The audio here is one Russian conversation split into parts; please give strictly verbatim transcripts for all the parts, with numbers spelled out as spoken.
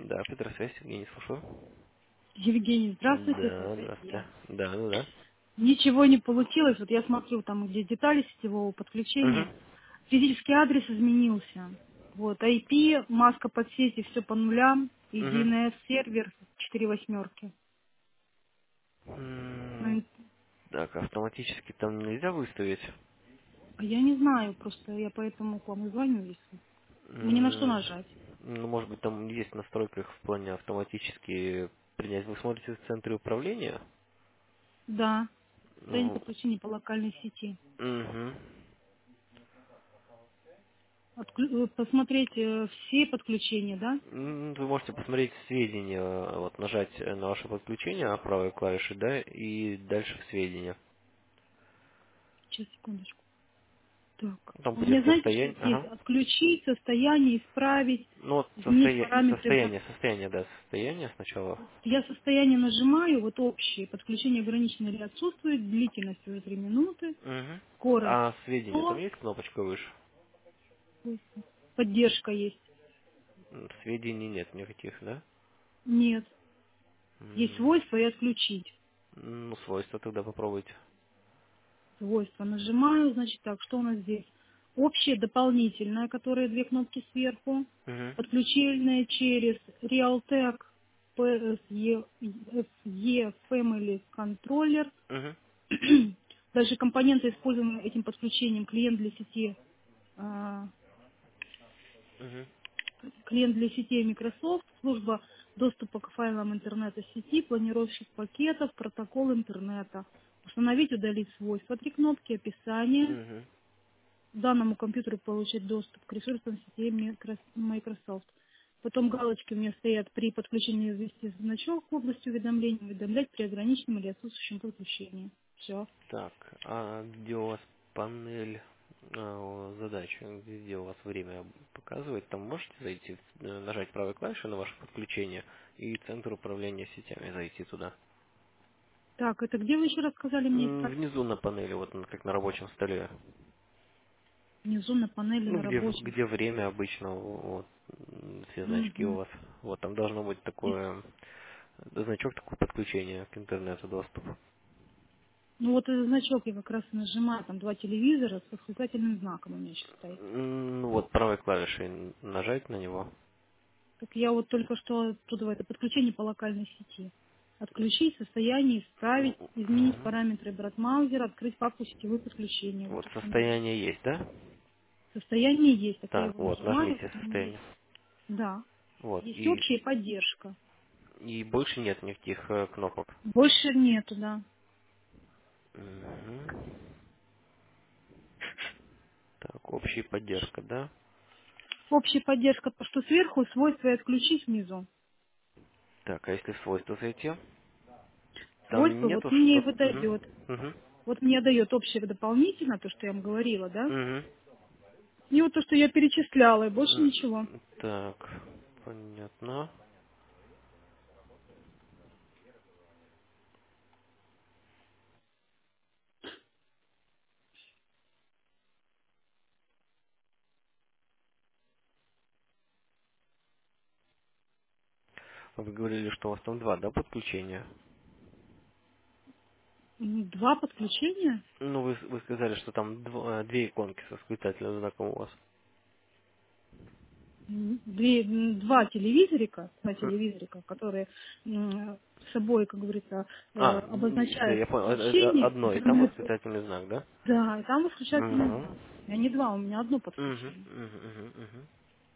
Да, Петр, связь, Евгений, слушаю. Евгений, здравствуйте, это Да, опять здравствуйте. я. Да, ну да. Ничего не получилось. Вот я смотрю там, где детали сетевого подключения. Угу. Физический адрес изменился. Вот, ай пи, маска под сети, все по нулям. И ди Угу. эн эс сервер четыре восьмерки. Ну, Так, автоматически там нельзя выставить. а я не знаю, просто я поэтому к вам и звоню, если. Мне на что М, нажать? Ну, может быть, там есть в настройках в плане автоматически принять. Вы смотрите в центре управления? Да, состояние Ну, подключения по локальной сети. угу. Отклю- э, Посмотреть э, все подключения, да? Вы можете посмотреть сведения, вот нажать на ваше подключение правой клавишей, да, и дальше в сведения. Сейчас, секундочку. Так, Там у где меня знаете, что состояние, есть? ага. Отключить состояние, исправить, Ну вот изменить состоя- параметры. бра- состояние, состояние, да, состояние сначала. Я состояние нажимаю, вот общее, подключение ограничено или отсутствует, длительность уже три минуты, Угу. скорость А сведения, там сто, есть кнопочка выше? поддержка есть. М, Сведений нет никаких, да? Нет. Есть М, свойства и отключить. Ну, свойства тогда попробуйте. Свойства нажимаю, значит так, что у нас здесь? Общее, дополнительное, которое две кнопки сверху, Угу. подключительное через Realtek пи эс и эф и Family Controller. Угу. Дальше компоненты, используемые этим подключением, клиент для сети, а, Угу. клиент для сетей Microsoft, служба доступа к файлам интернета сети, планировщик пакетов, протокол интернета. Установить, удалить свойства. Три кнопки, описание. Угу. Данному компьютеру получить доступ к ресурсам сетей Micro- Microsoft. Потом галочки у меня стоят при подключении ввести значок в области уведомлений, уведомлять при ограниченном или отсутствующем подключении. Все. Так, а где у вас панель а, задачи, где у вас время показывает, там можете зайти, э, нажать правой клавишей на ваше подключение и центр управления сетями зайти туда. Так, это где вы еще раз сказали мне М, искать? Внизу на панели, вот на- как на рабочем столе. Внизу на панели Ну, на где, рабочем. где время обычно, вот, м, все значки у Мгм. вас. Вот, там должно быть И- такое, э, значок такой подключения к интернету доступ. Ну вот этот значок я как раз и нажимаю, там два телевизора с восклицательным знаком у меня сейчас стоит. М, Ну, вот, правой клавишей нажать на него. Так я вот только что оттуда в это подключение по локальной сети. Отключить состояние, исправить, изменить Мгм. параметры браузера, открыть папку сетевые подключения. Вот Вот, то, что мне надо. состояние есть, да? Состояние есть, так я Так, его вот, нажимаю, нажмите вот у меня есть. состояние. Да. Вот, Есть и, общая поддержка. и больше нет никаких э, кнопок. Больше нету, да. Мгм. Так, общая поддержка, да? Общая поддержка, то, что сверху, свойства и отключить внизу. Так, а если в свойства зайти? Там Свойства вот нету мне и что-то... выдает. Угу. Вот мне дает общее дополнительно, то, что я вам говорила, да? Угу. И вот то, что я перечисляла, и больше М, ничего. Так, понятно. Вы говорили, что у вас там два, да, подключения? М, Два подключения? Ну, вы, вы сказали, что там дв- э, две иконки со восклицательным знаком у вас. М, Две, м, два телевизорика, два М, телевизорика, которые м, собой, как говорится, э, А, н- да, обозначают я понял, это, это подключение к одно, и там интернету. восклицательный знак, да? Да, и там восклицательный Угу. знак. У меня не два, у меня одно Угу, подключение. угу, угу, угу.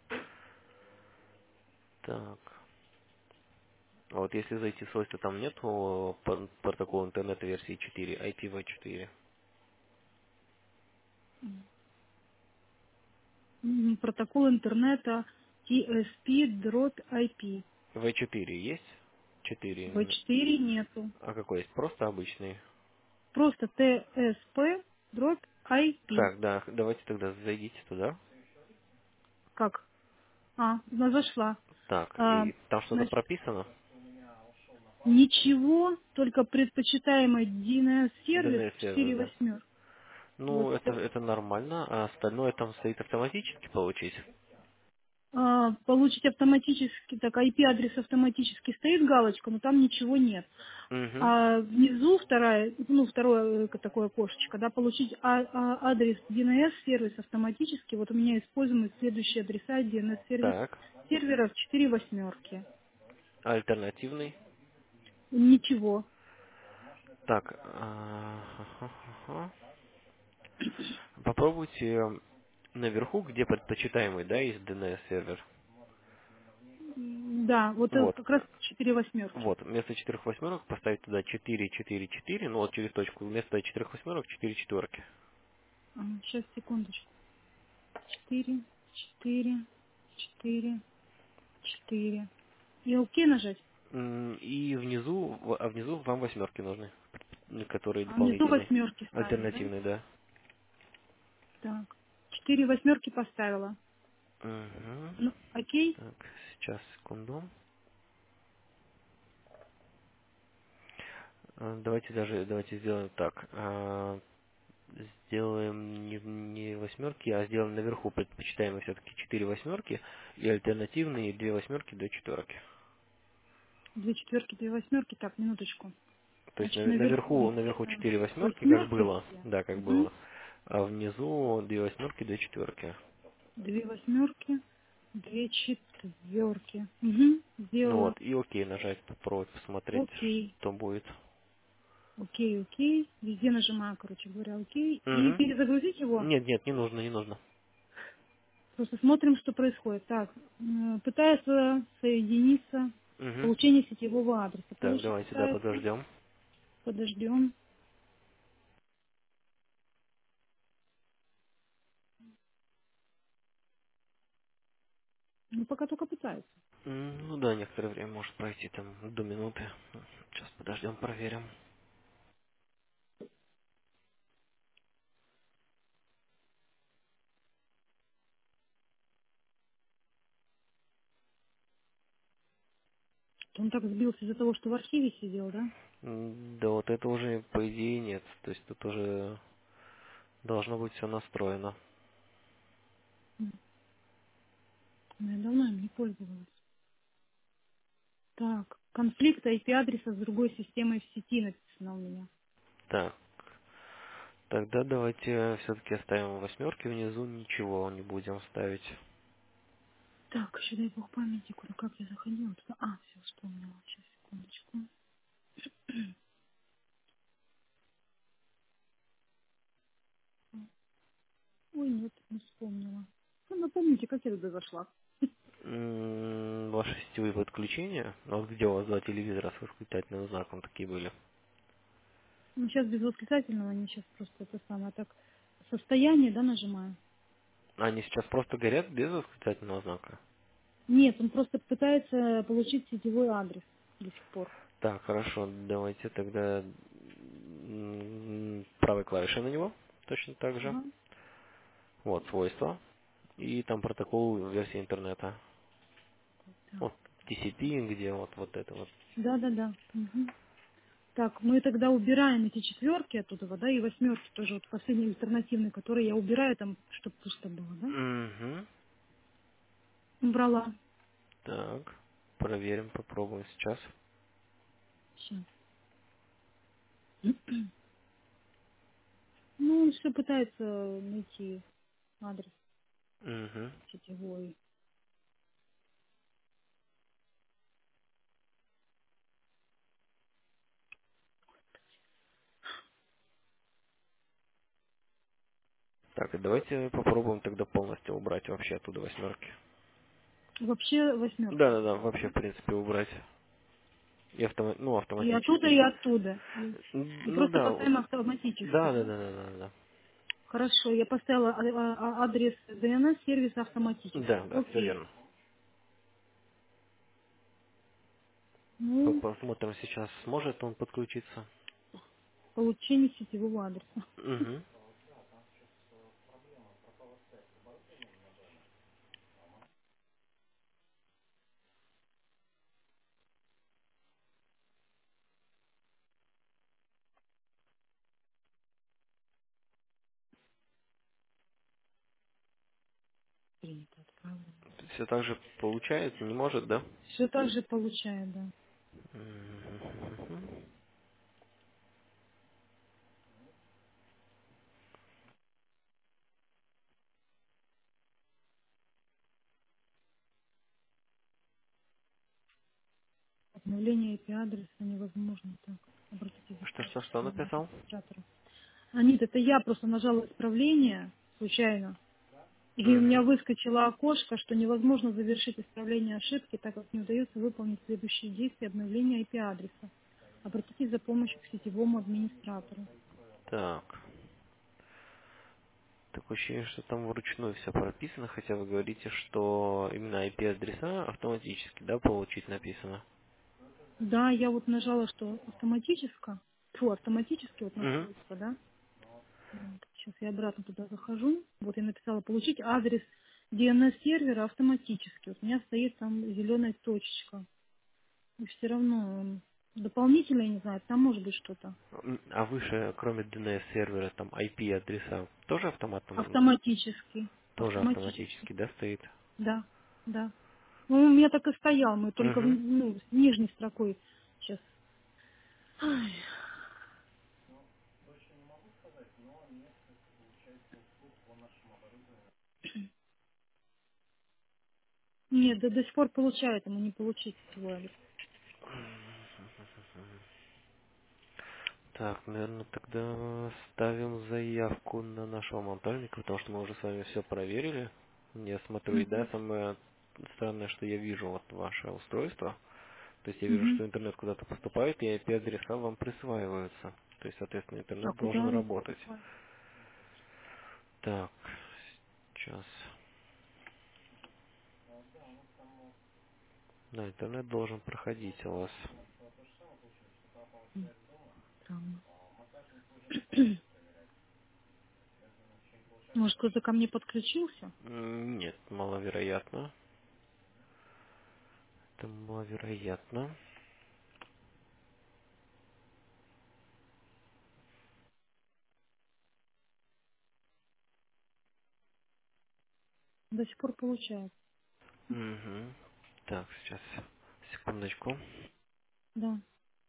Так. А вот если зайти в свойства, там нету пор- протокола интернета версии четыре, ай пи ви четыре. М, Протокол интернета ти эс пи дробь ай пи. ви четыре есть? четыре ви именно. четыре нету. А какой есть? Просто обычный. Просто ти эс пи дробь ай пи. Так, да, давайте тогда зайдите туда. Как? А, она зашла. Так, А, и там что-то значит, прописано? ничего, только предпочитаемый ди эн эс сервис ди эн эс сервер, четыре да. восьмерки. Вот Ну, это, это нормально, а остальное там стоит автоматически получить. А, получить автоматически, так, I P-адрес автоматически стоит галочка, но там ничего нет. Угу. А внизу вторая, ну, второе э, такое окошечко, да, получить а- а- адрес ди эн эс-сервис автоматически. Вот у меня используемы следующие адреса ди эн эс-сервис Так. серверов четыре восьмерки. Альтернативный. Ничего. Так. а, ха-ха-ха. Попробуйте наверху, где предпочитаемый, да, есть ди эн эс сервер. М, Да, вот это Вот. как раз четыре восьмерки. Вот. Вместо четырех восьмерок поставить туда четыре, четыре, четыре. Ну вот через точку. Вместо четырех восьмерок четыре четверки. Сейчас, секундочку. Четыре, четыре, четыре, четыре. И окей нажать? М, И внизу, в- а внизу вам восьмерки нужны, м, которые А внизу дополнительные. восьмерки ставить, да? Альтернативные, да. Так. Четыре восьмерки поставила. Угу. Ну, окей. Так, сейчас, секунду. А, Давайте даже, давайте сделаем так. А, Сделаем не, не восьмерки, а сделаем наверху предпочитаемые все-таки четыре восьмерки и альтернативные две восьмерки до четверки. Две четверки, две восьмерки. Так, минуточку. То есть Значит, на- наверху наверху, у наверху меня четыре восьмерки, как восьмерки было, все. да, как Мгм. было, а внизу две восьмерки, две четверки. Две восьмерки, две четверки. Угу. Ну Сделала. вот, и окей нажать, попробовать посмотреть, Окей. что будет. Окей, окей. Везде нажимаю, короче говоря, окей. И Угу. перезагрузить его. Нет, нет, не нужно, не нужно. Просто смотрим, что происходит. Так, э, пытается соединиться. Угу. Получение сетевого адреса. Так, Получить давайте, да, пытается. подождем. Подождем. Ну, пока только пытается. М, Ну да, некоторое время может пройти, там, до минуты. Сейчас подождем, проверим. Он так сбился из-за того, что в архиве сидел, да? М, Да вот это уже, по идее, нет. То есть тут уже должно быть все настроено. М, ну, я давно им не пользовалась. Так, конфликт I P-адреса с другой системой в сети написано у меня. Так, тогда давайте все-таки оставим восьмерки внизу, ничего не будем ставить. Так, еще дай бог памяти, куда как я заходила туда. А, все, вспомнила. Сейчас, секундочку. Ой, нет, не вспомнила. Ну, напомните, как я туда зашла. М, Ваши сетевые подключения, ну, вот где у вас два телевизора с восклицательным знаком такие были? Ну, сейчас без восклицательного, они сейчас просто это самое. Так, состояние, да, нажимаю? Они сейчас просто горят без восклицательного знака? Нет, он просто пытается получить сетевой адрес до сих пор. Так, хорошо, давайте тогда м, правой клавишей на него, точно так же. Ага. Вот, свойства. И там протокол версии интернета. Так. Вот, ти си пи, где вот, вот это вот. Да, да, да. Мгм. Так, мы тогда убираем эти четверки оттуда, да, и восьмерки тоже, вот последний альтернативный, который я убираю там, чтобы пусто было, да? Угу. Убрала. Так, проверим, попробуем сейчас. Сейчас. Ну, он все пытается найти адрес Угу. сетевой. Так, и давайте попробуем тогда полностью убрать вообще оттуда восьмерки. Вообще восьмерки Да-да-да, убираю, вообще, да? в принципе, убрать. И автома... ну, И оттуда, автоматически. и оттуда. И, и М, Ну просто да, поставим автоматически, да, да, да? да, да, да, да. Хорошо, я поставила а- а- а- адрес ди эн эс сервиса Да, автоматически. да, все Окей. верно. По- Ну, Посмотрим сейчас, сможет он подключиться. получение сетевого адреса. Угу. Принято, отправлено. все так же получается, не может, да? Все так же получает, да. Мгм. Обновление ай пи-адреса невозможно так. Обратитесь за Что, помощью что, что к своему написал? администратору. А нет, это я просто нажала исправление случайно. И у меня Мгм. выскочило окошко, что невозможно завершить исправление ошибки, так как не удается выполнить следующие действия обновления ай пи-адреса. Обратитесь за помощью к сетевому администратору. Так. Такое ощущение, что там вручную все прописано, хотя вы говорите, что именно ай пи-адреса автоматически, да, получить написано. Да, я вот нажала, что автоматически, фу, автоматически вот Угу. настройка, да. Вот. Сейчас я обратно туда захожу. Вот я написала получить адрес ди эн эс сервера автоматически. Вот у меня стоит там зеленая точечка. И все равно он дополнительно, я не знаю, там может быть что-то. А выше, кроме ди эн эс сервера, там ай пи-адреса тоже автоматом, Автоматически. тоже Автоматически. автоматически, да, стоит? Да, да. Ну, у меня так и стоял, мы только в- Угу. ну, с нижней строкой сейчас. Ай. Нет, да до сих пор получает, ему не получить всего адрес. Так, наверное, тогда ставим заявку на нашего монтажника, потому что мы уже с вами все проверили. Я смотрю, и да, Угу. самое странное, что я вижу вот ваше устройство. То есть я вижу, Угу. что интернет куда-то поступает, и ай пи-адреса вам присваиваются. То есть, соответственно, А интернет должен куда они работать. поступают? Так, сейчас. Да, интернет должен проходить у вас. М, Странно. Может, кто-то ко мне подключился? М, Нет, маловероятно. Это маловероятно. До сих пор получает. Угу. Так, сейчас, секундочку. Да.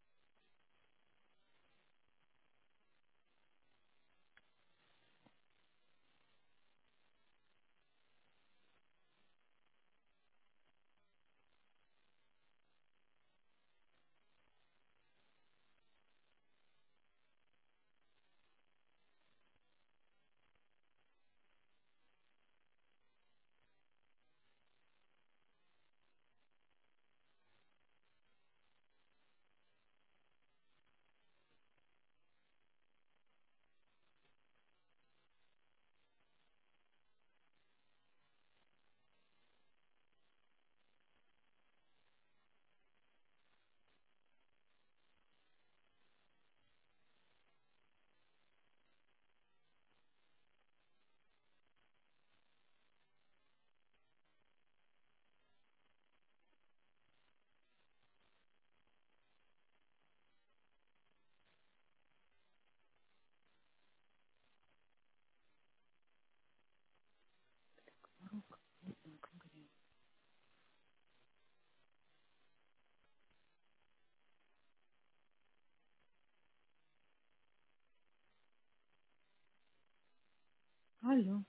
Алло.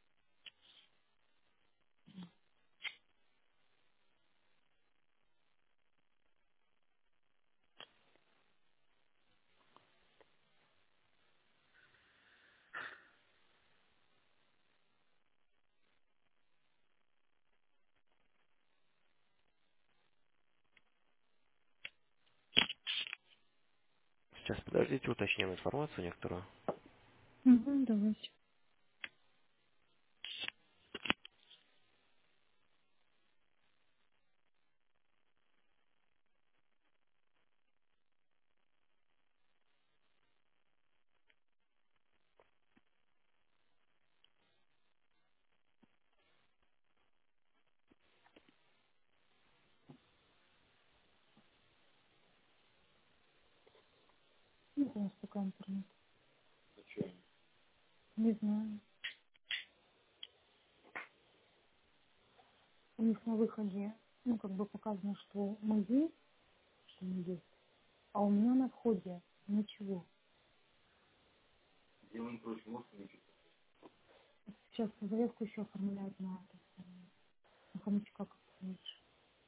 Сейчас, подождите, уточним информацию некоторую. Угу, давайте. Ну, у нас пока интернет. Не знаю. у них на выходе, ну, как бы показано, что мы есть, что мы есть, а у меня на входе ничего. Сейчас заявку еще оформляют на это, на хомячка, как ты видишь.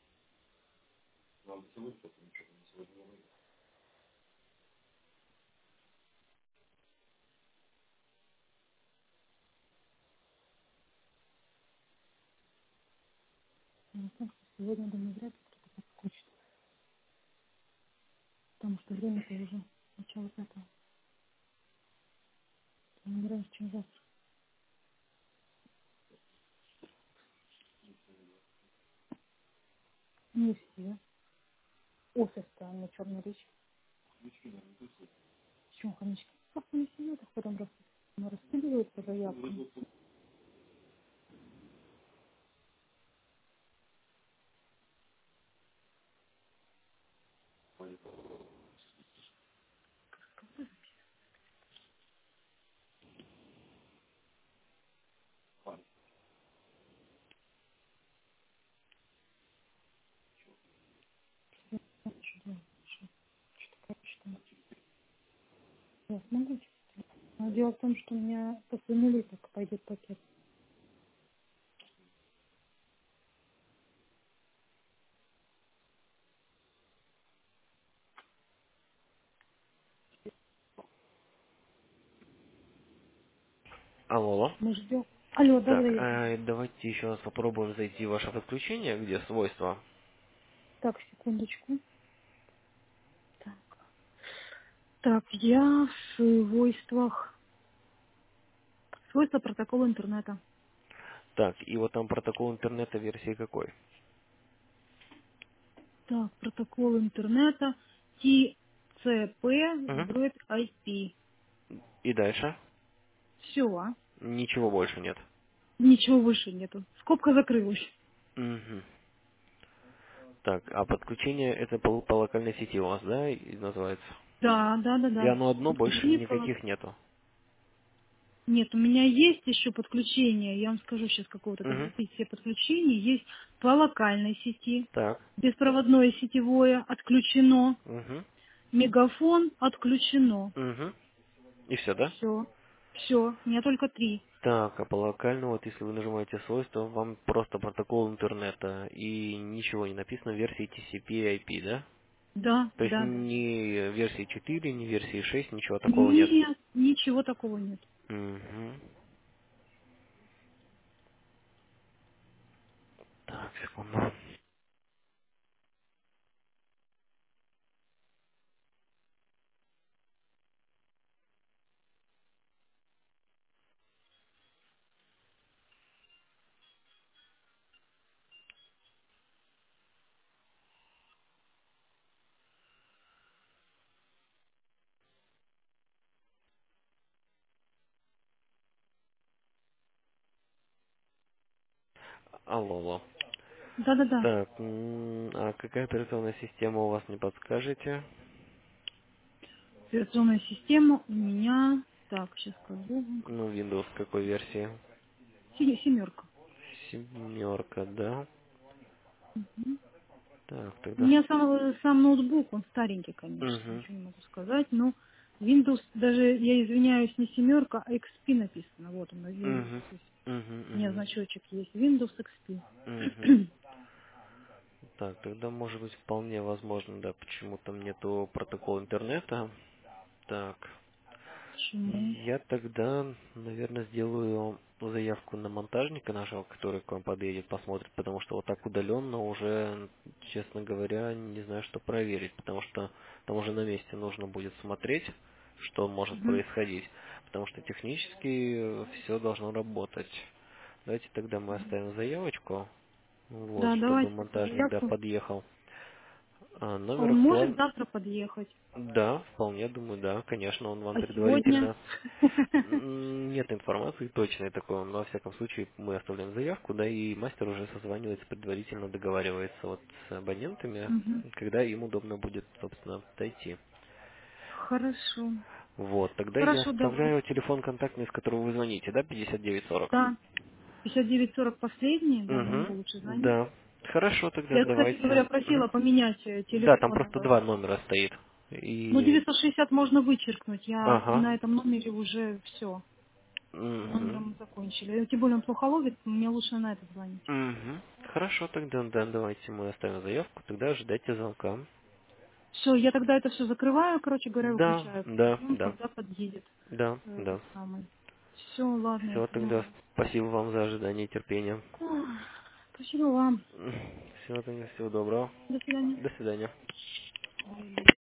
Я не знаю, что сегодня, думаю, вряд ли кто-то подскочит, потому что время-то уже начало пятого. Не раньше, чем завтра. Не все. Офис-то на черной речи. Почему хомячки? Просто не сидят, их потом рас... ну, раскидывают по заявкам. Я что делаю? Что что я смогу? Но дело в том, что у меня после нулей только пойдет пакет. Алло, алло. Мы ждем. Алло, да-да-да, Так, я слышу. э, давайте еще раз попробуем зайти в ваше подключение, где свойства. Так, секундочку. Так, так я в свойствах. Свойства протокола интернета. Так, и вот там протокол интернета версии какой? Так, протокол интернета ти си пи Угу. дробь ай пи. И дальше? Все. Ничего больше нет. Ничего выше нету. Скобка закрылась. Угу. Так, а подключение это по, по локальной сети у вас, да, и называется? Да, да, да, И да. оно одно, больше Подключение по... никаких нету. Нет, у меня есть еще подключение, я вам скажу сейчас какого-то Угу. все подключения. Есть по локальной сети, Так. беспроводное сетевое отключено, Угу. мегафон отключено. Угу. И все, да? Все, все, у меня только три. Так, а по локальному, вот если вы нажимаете свойства, вам просто протокол интернета и ничего не написано в версии ти си пи ай пи, да? Да, То есть да, да. ни версии четыре, ни версии шесть, ничего такого нет. Нет, ничего такого нет. Угу. Так, секунду. Алло, алло. Да, да, да. Так, м, а какая операционная система у вас, не подскажете? Операционная система у меня, так, сейчас скажу вам, Ну, Windows какой версии? Се- семерка. Семерка, да? Так, У тогда... меня сам, сам ноутбук, он старенький, конечно, Угу. ничего не могу сказать, но Windows, даже, я извиняюсь, не семерка, а икс пи написано, вот он, Windows, Угу. то есть Угу, у меня угу. значочек есть, Windows икс пи. Угу. Так, тогда может быть вполне возможно, да, почему там нету протокола интернета. Так, Почему? я тогда, наверное, сделаю заявку на монтажника нашего, который к вам подъедет, посмотрит, потому что вот так удаленно уже, честно говоря, не знаю, что проверить, потому что там уже на месте нужно будет смотреть, что может Мгм. происходить, потому что технически все должно работать. Давайте тогда мы оставим заявочку, вот, Да, чтобы давайте монтажник, да, заявку. подъехал. А, А номер он может Слав... завтра подъехать? Да, вполне думаю, да, конечно, он вам А сегодня? предварительно... М, Нет информации точной такой, но во всяком случае мы оставляем заявку, да, и мастер уже созванивается предварительно, договаривается вот с абонентами, Мгм. когда им удобно будет, собственно, дойти. Хорошо. Вот, тогда я Хорошо, давай. оставляю телефон контактный, с которого вы звоните, да, пятьдесят девять сорок. Да, пятьдесят девять сорок последний, да, намного Угу. лучше звонить. Да. Хорошо, тогда Я, кстати давайте. говоря, просила Мгм. поменять э, Да, там телефон просто этот. два номера стоит. Ну, И... девятьсот шестьдесят можно вычеркнуть. Я Ага. на этом номере уже все. Угу. Номером мы закончили. Тем более он плохо ловит, мне лучше на это звонить. Угу. Хорошо, тогда, да, давайте мы оставим заявку, тогда ожидайте звонка. Все, я тогда это все закрываю, короче говоря, Да, выключаю. да, Ждем, да, когда подъедет да, э, этот да. самый. Все, ладно, я Все, тогда поняла. спасибо вам за ожидание и терпение. Ох, спасибо вам. Всего, тогда всего доброго. До свидания. До свидания.